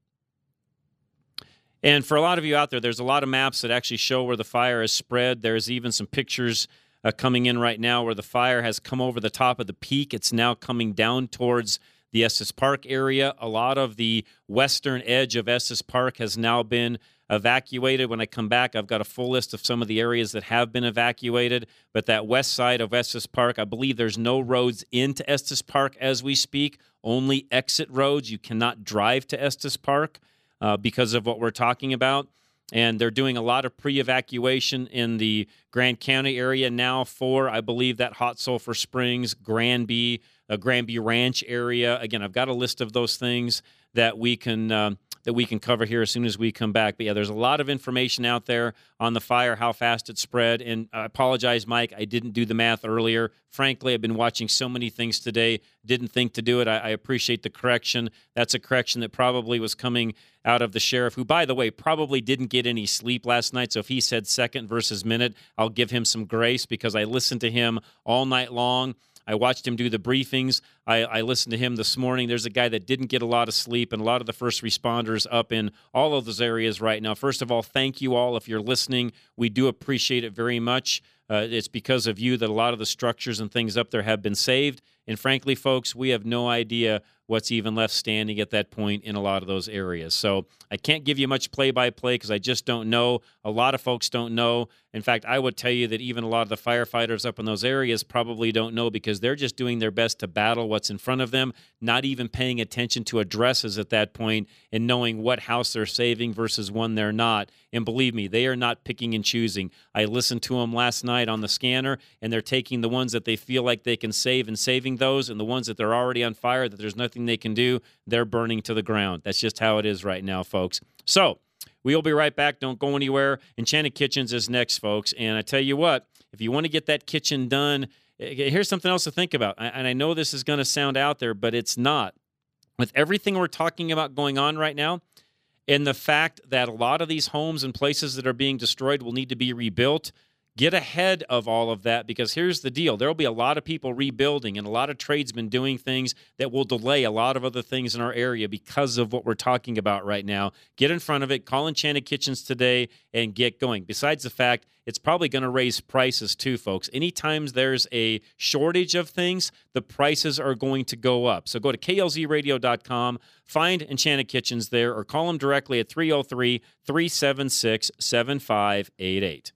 And for a lot of you out there, there's a lot of maps that actually show where the fire has spread. There's even some pictures uh, coming in right now where the fire has come over the top of the peak. It's now coming down towards the Estes Park area. A lot of the western edge of Estes Park has now been evacuated. When I come back, I've got a full list of some of the areas that have been evacuated. But that west side of Estes Park, I believe there's no roads into Estes Park as we speak, only exit roads. You cannot drive to Estes Park. Uh, because of what we're talking about. And they're doing a lot of pre-evacuation in the Grand County area now for, I believe, that Hot Sulphur Springs, Granby, uh, Granby Ranch area. Again, I've got a list of those things that we can um, that we can cover here as soon as we come back. But yeah, there's a lot of information out there on the fire, how fast it spread. And I apologize, Mike, I didn't do the math earlier. Frankly, I've been watching so many things today, didn't think to do it. I, I appreciate the correction. That's a correction that probably was coming out of the sheriff, who, by the way, probably didn't get any sleep last night. So if he said second versus minute, I'll give him some grace because I listened to him all night long. I watched him do the briefings. I, I listened to him this morning. There's a guy that didn't get a lot of sleep, and a lot of the first responders up in all of those areas right now. First of all, thank you all if you're listening. We do appreciate it very much. Uh, it's because of you that a lot of the structures and things up there have been saved. And frankly, folks, we have no idea what's even left standing at that point in a lot of those areas. So I can't give you much play-by-play because I just don't know. A lot of folks don't know. In fact, I would tell you that even a lot of the firefighters up in those areas probably don't know because they're just doing their best to battle what's in front of them, not even paying attention to addresses at that point and knowing what house they're saving versus one they're not. And believe me, they are not picking and choosing. I listened to them last night on the scanner, and they're taking the ones that they feel like they can save and saving those, and the ones that they're already on fire, that there's nothing they can do, they're burning to the ground. That's just how it is right now, folks. So we'll be right back. Don't go anywhere. Enchanted Kitchens is next, folks. And I tell you what, if you want to get that kitchen done, here's something else to think about. And I know this is going to sound out there, but it's not. With everything we're talking about going on right now, and the fact that a lot of these homes and places that are being destroyed will need to be rebuilt, get ahead of all of that, because here's the deal. There will be a lot of people rebuilding and a lot of tradesmen doing things that will delay a lot of other things in our area because of what we're talking about right now. Get in front of it. Call Enchanted Kitchens today and get going. Besides the fact, it's probably going to raise prices too, folks. Anytime there's a shortage of things, the prices are going to go up. So go to K L Z radio dot com, find Enchanted Kitchens there, or call them directly at three oh three, three seven six, seven five eight eight.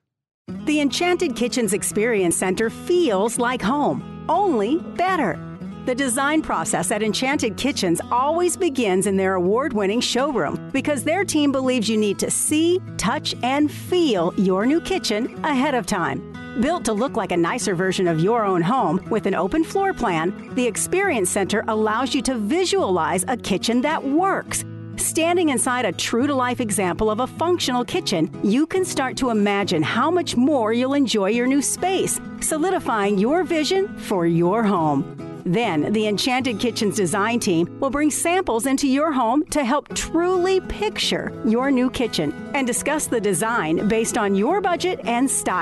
The Enchanted Kitchens Experience Center feels like home, only better. The design process at Enchanted Kitchens always begins in their award-winning showroom because their team believes you need to see, touch, and feel your new kitchen ahead of time. Built to look like a nicer version of your own home with an open floor plan, the Experience Center allows you to visualize a kitchen that works. Standing inside a true-to-life example of a functional kitchen, you can start to imagine how much more you'll enjoy your new space, solidifying your vision for your home. Then, the Enchanted Kitchens design team will bring samples into your home to help truly picture your new kitchen and discuss the design based on your budget and style.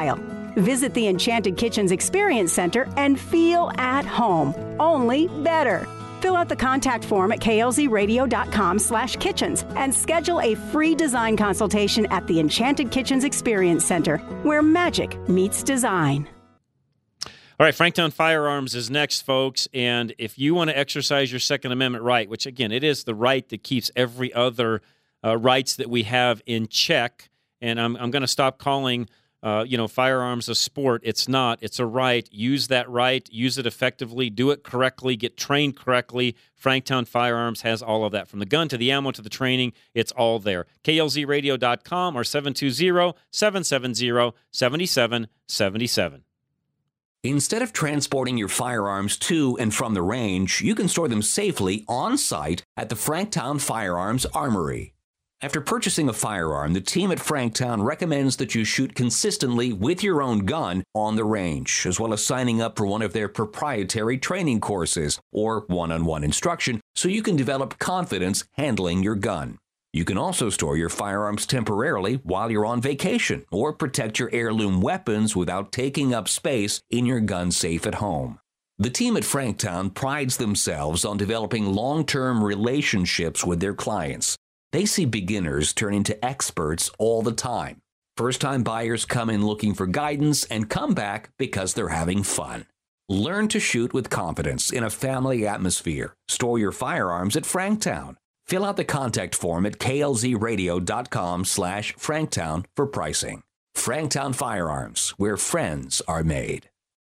Visit the Enchanted Kitchens Experience Center and feel at home, only better. Fill out the contact form at klzradio.com slash kitchens and schedule a free design consultation at the Enchanted Kitchens Experience Center, where magic meets design. All right, Franktown Firearms is next, folks, and if you want to exercise your Second Amendment right, which, again, it is the right that keeps every other uh, rights that we have in check, and I'm, I'm going to stop calling uh, you know, firearms a sport. It's not. It's a right. Use that right. Use it effectively. Do it correctly. Get trained correctly. Franktown Firearms has all of that. From the gun to the ammo to the training, it's all there. K L Z radio dot com or seven two zero, seven seven zero, seven seven seven seven. Instead of transporting your firearms to and from the range, you can store them safely on-site at the Franktown Firearms Armory. After purchasing a firearm, the team at Franktown recommends that you shoot consistently with your own gun on the range, as well as signing up for one of their proprietary training courses or one-on-one instruction so you can develop confidence handling your gun. You can also store your firearms temporarily while you're on vacation or protect your heirloom weapons without taking up space in your gun safe at home. The team at Franktown prides themselves on developing long-term relationships with their clients. They see beginners turn into experts all the time. First-time buyers come in looking for guidance and come back because they're having fun. Learn to shoot with confidence in a family atmosphere. Store your firearms at Franktown. Fill out the contact form at klzradio.com slash Franktown for pricing. Franktown Firearms, where friends are made.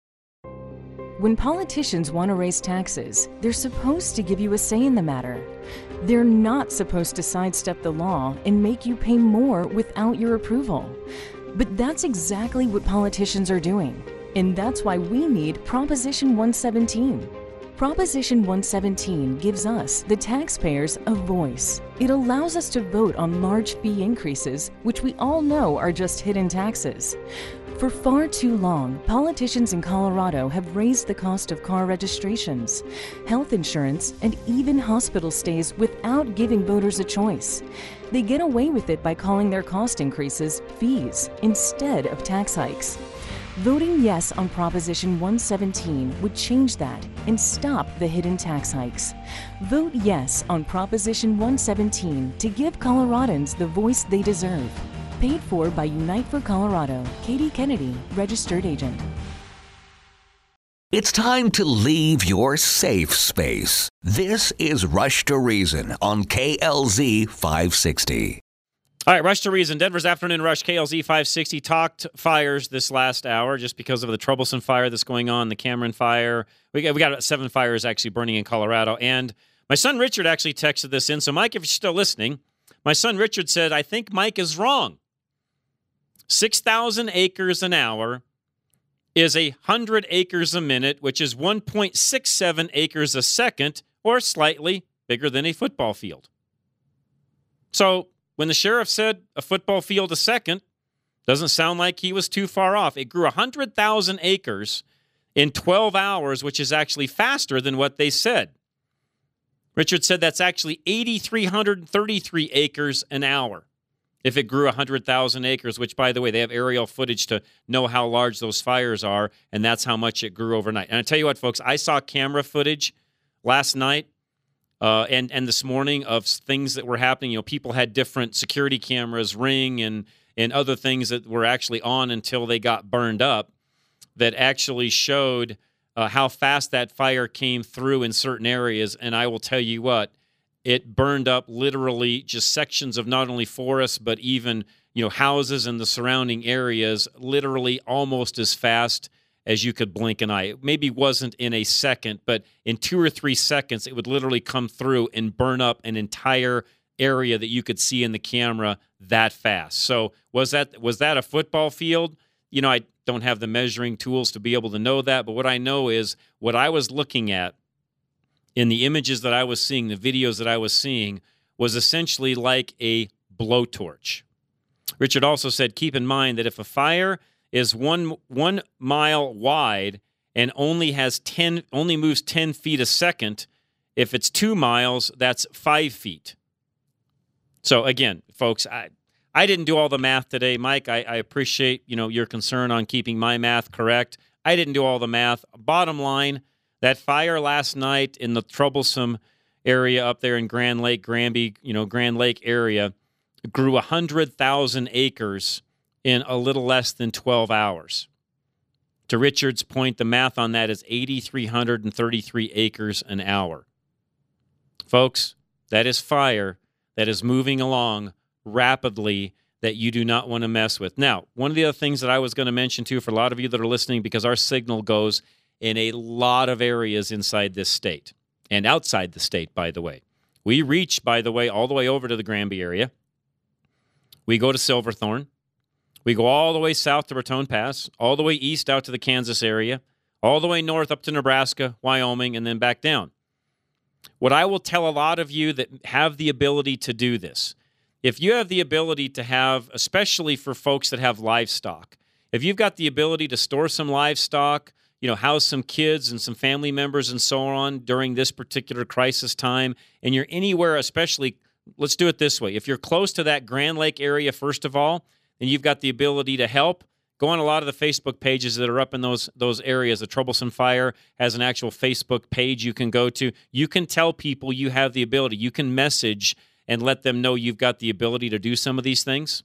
When politicians want to raise taxes, they're supposed to give you a say in the matter. They're not supposed to sidestep the law and make you pay more without your approval. But that's exactly what politicians are doing. And that's why we need Proposition one seventeen. Proposition one seventeen gives us, the taxpayers, a voice. It allows us to vote on large fee increases, which we all know are just hidden taxes. For far too long, politicians in Colorado have raised the cost of car registrations, health insurance, and even hospital stays without giving voters a choice. They get away with it by calling their cost increases fees instead of tax hikes. Voting yes on Proposition one seventeen would change that and stop the hidden tax hikes. Vote yes on Proposition one seventeen to give Coloradans the voice they deserve. Paid for by Unite for Colorado. Katie Kennedy, registered agent. It's time to leave your safe space. This is Rush to Reason on K L Z five sixty. All right, Rush to Reason. Denver's Afternoon Rush, K L Z five sixty, talked fires this last hour just because of the troublesome fire that's going on, the Cameron fire. We got, we got seven fires actually burning in Colorado. And my son Richard actually texted this in. So, Mike, if you're still listening, my son Richard said, I think Mike is wrong. six thousand acres an hour is one hundred acres a minute, which is one point six seven acres a second, or slightly bigger than a football field. So, when the sheriff said a football field a second, doesn't sound like he was too far off. It grew one hundred thousand acres in twelve hours, which is actually faster than what they said. Richard said that's actually eight thousand three hundred thirty-three acres an hour if it grew one hundred thousand acres, which, by the way, they have aerial footage to know how large those fires are, and that's how much it grew overnight. And I tell you what, folks, I saw camera footage last night Uh, and and this morning of things that were happening. You know, people had different security cameras, Ring, and and other things that were actually on until they got burned up, that actually showed uh, how fast that fire came through in certain areas. And I will tell you what, it burned up literally just sections of not only forests, but even, you know, houses and the surrounding areas, literally almost as fast as you could blink an eye. It maybe wasn't in a second, but in two or three seconds, it would literally come through and burn up an entire area that you could see in the camera that fast. So was that was that a football field? You know, I don't have the measuring tools to be able to know that, but what I know is what I was looking at in the images that I was seeing, the videos that I was seeing, was essentially like a blowtorch. Richard also said, keep in mind that if a fire is one one mile wide and only has ten, only moves ten feet a second. If it's two miles, that's five feet. So again, folks, I I didn't do all the math today, Mike. I, I appreciate, you know, your concern on keeping my math correct. I didn't do all the math. Bottom line, that fire last night in the troublesome area up there in Grand Lake, Granby, you know, Grand Lake area, grew one hundred thousand acres in a little less than twelve hours. To Richard's point, the math on that is eight thousand three hundred thirty-three acres an hour. Folks, that is fire that is moving along rapidly that you do not want to mess with. Now, one of the other things that I was going to mention too for a lot of you that are listening, because our signal goes in a lot of areas inside this state and outside the state, by the way. We reach, by the way, all the way over to the Granby area. We go to Silverthorne. We go all the way south to Raton Pass, all the way east out to the Kansas area, all the way north up to Nebraska, Wyoming, and then back down. What I will tell a lot of you that have the ability to do this, if you have the ability to have, especially for folks that have livestock, if you've got the ability to store some livestock, you know, house some kids and some family members and so on during this particular crisis time, and you're anywhere, especially, let's do it this way. If you're close to that Grand Lake area, first of all, and you've got the ability to help, go on a lot of the Facebook pages that are up in those those areas. The Troublesome Fire has an actual Facebook page you can go to. You can tell people you have the ability. You can message and let them know you've got the ability to do some of these things.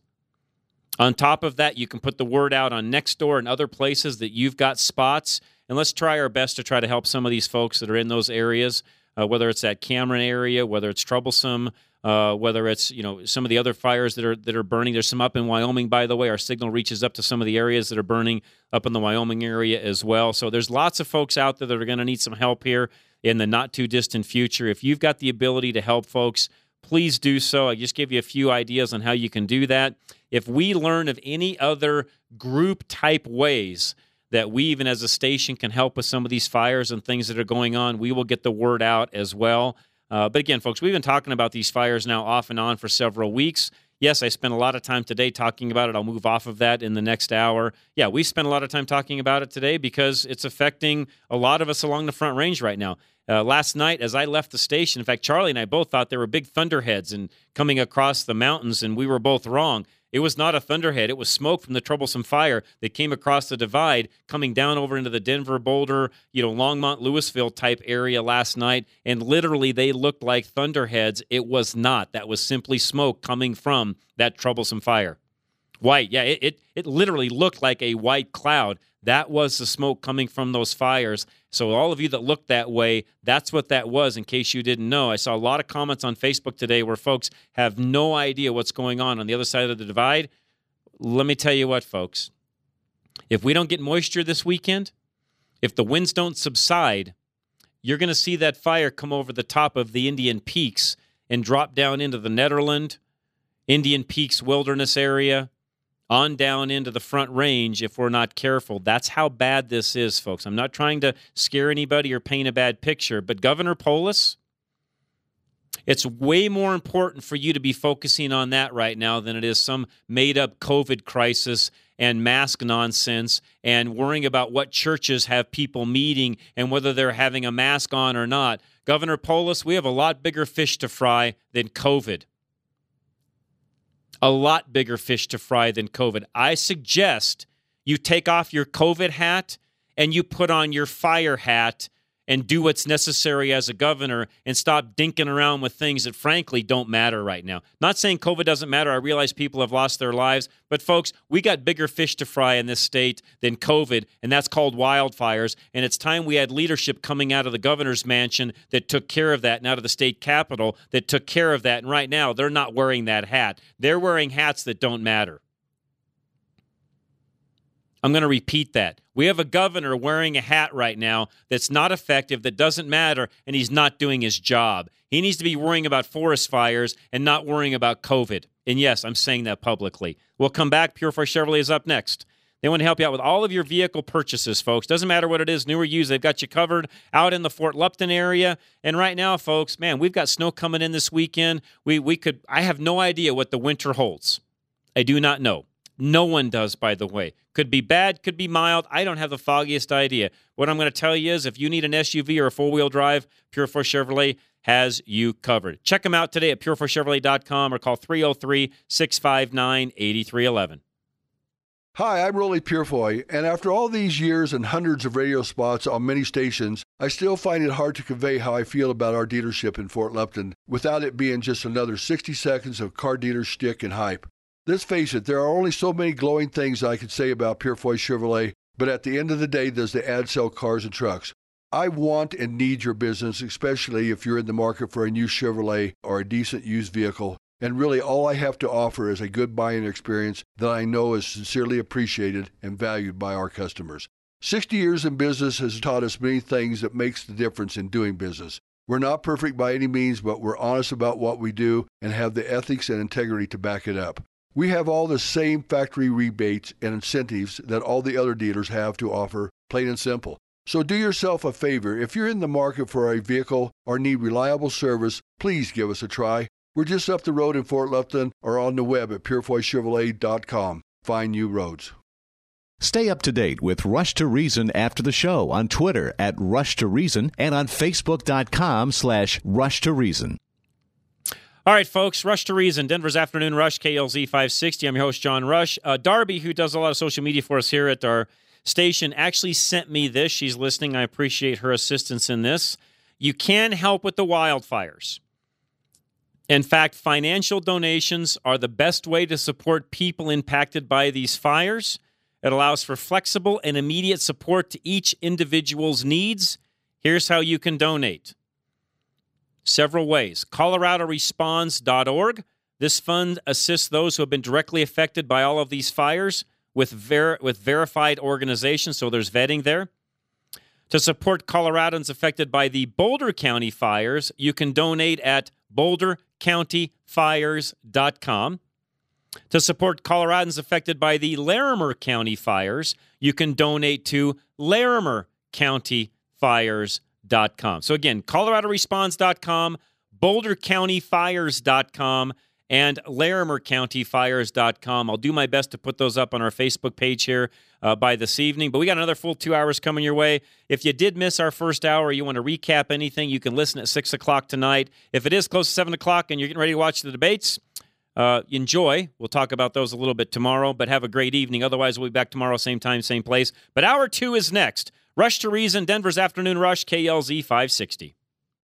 On top of that, you can put the word out on Nextdoor and other places that you've got spots. And let's try our best to try to help some of these folks that are in those areas, uh, whether it's that Cameron area, whether it's Troublesome, Uh, whether it's, you know, some of the other fires that are that are burning. There's some up in Wyoming, by the way. Our signal reaches up to some of the areas that are burning up in the Wyoming area as well. So there's lots of folks out there that are going to need some help here in the not-too-distant future. If you've got the ability to help folks, please do so. I just gave you a few ideas on how you can do that. If we learn of any other group-type ways that we, even as a station, can help with some of these fires and things that are going on, we will get the word out as well. Uh, but again, folks, we've been talking about these fires now off and on for several weeks. Yes, I spent a lot of time today talking about it. I'll move off of that in the next hour. Yeah, we spent a lot of time talking about it today because it's affecting a lot of us along the Front Range right now. Uh, last night, as I left the station, in fact, Charlie and I both thought there were big thunderheads and coming across the mountains, and we were both wrong. It was not a thunderhead. It was smoke from the Troublesome Fire that came across the divide, coming down over into the Denver, Boulder, you know, Longmont, Louisville type area last night, and literally they looked like thunderheads. It was not. That was simply smoke coming from that Troublesome Fire. White, yeah, it, it, it literally looked like a white cloud. That was the smoke coming from those fires. So all of you that looked that way, that's what that was, in case you didn't know. I saw a lot of comments on Facebook today where folks have no idea what's going on on the other side of the divide. Let me tell you what, folks. If we don't get moisture this weekend, if the winds don't subside, you're going to see that fire come over the top of the Indian Peaks and drop down into the Nederland, Indian Peaks Wilderness area, on down into the Front Range if we're not careful. That's how bad this is, folks. I'm not trying to scare anybody or paint a bad picture, but Governor Polis, it's way more important for you to be focusing on that right now than it is some made-up COVID crisis and mask nonsense and worrying about what churches have people meeting and whether they're having a mask on or not. Governor Polis, we have a lot bigger fish to fry than COVID. A lot bigger fish to fry than COVID. I suggest you take off your COVID hat and you put on your fire hat and do what's necessary as a governor and stop dinking around with things that frankly don't matter right now. Not saying COVID doesn't matter. I realize people have lost their lives, but folks, we got bigger fish to fry in this state than COVID, and that's called wildfires. And it's time we had leadership coming out of the governor's mansion that took care of that, and out of the state capitol that took care of that. And right now, they're not wearing that hat. They're wearing hats that don't matter. I'm going to repeat that. We have a governor wearing a hat right now that's not effective, that doesn't matter, and he's not doing his job. He needs to be worrying about forest fires and not worrying about COVID. And yes, I'm saying that publicly. We'll come back. Pure Fire Chevrolet is up next. They want to help you out with all of your vehicle purchases, folks. Doesn't matter what it is, new or used, they've got you covered out in the Fort Lupton area. And right now, folks, man, we've got snow coming in this weekend. We we could. I have no idea what the winter holds. I do not know. No one does, by the way. Could be bad, could be mild. I don't have the foggiest idea. What I'm going to tell you is if you need an S U V or a four-wheel drive, Pure Four Chevrolet has you covered. Check them out today at pure four chevrolet dot com or call three oh three, six five nine, eight three one one. Hi, I'm Rolly Purefoy, and after all these years and hundreds of radio spots on many stations, I still find it hard to convey how I feel about our dealership in Fort Lupton without it being just another sixty seconds of car dealer shtick and hype. Let's face it, there are only so many glowing things I could say about Purefoy Chevrolet, but at the end of the day, does the ad sell cars and trucks? I want and need your business, especially if you're in the market for a new Chevrolet or a decent used vehicle. And really, all I have to offer is a good buying experience that I know is sincerely appreciated and valued by our customers. sixty years in business has taught us many things that makes the difference in doing business. We're not perfect by any means, but we're honest about what we do and have the ethics and integrity to back it up. We have all the same factory rebates and incentives that all the other dealers have to offer, plain and simple. So do yourself a favor. If you're in the market for a vehicle or need reliable service, please give us a try. We're just up the road in Fort Lupton or on the web at purefoy chevrolet dot com. Find new roads. Stay up to date with Rush to Reason after the show on Twitter at Rush to Reason and on Facebook dot com slash Rush to Reason. All right, folks, Rush to Reason, Denver's Afternoon Rush, K L Z five sixty. I'm your host, John Rush. Uh, Darby, who does a lot of social media for us here at our station, actually sent me this. She's listening. I appreciate her assistance in this. You can help with the wildfires. In fact, financial donations are the best way to support people impacted by these fires. It allows for flexible and immediate support to each individual's needs. Here's how you can donate. Several ways. Colorado Responds dot org. This fund assists those who have been directly affected by all of these fires with, ver- with verified organizations, so there's vetting there. To support Coloradans affected by the Boulder County fires, you can donate at boulder county fires dot com. To support Coloradans affected by the Larimer County fires, you can donate to larimer county fires dot com. So again, Colorado Responds dot com, boulder county fires dot com, and larimer county fires dot com. I'll do my best to put those up on our Facebook page here uh, by this evening. But we got another full two hours coming your way. If you did miss our first hour, you want to recap anything, you can listen at six o'clock tonight. If it is close to seven o'clock and you're getting ready to watch the debates, uh, enjoy. We'll talk about those a little bit tomorrow, but have a great evening. Otherwise, we'll be back tomorrow, same time, same place. But hour two is next. Rush to Reason, Denver's Afternoon Rush, K L Z five sixty.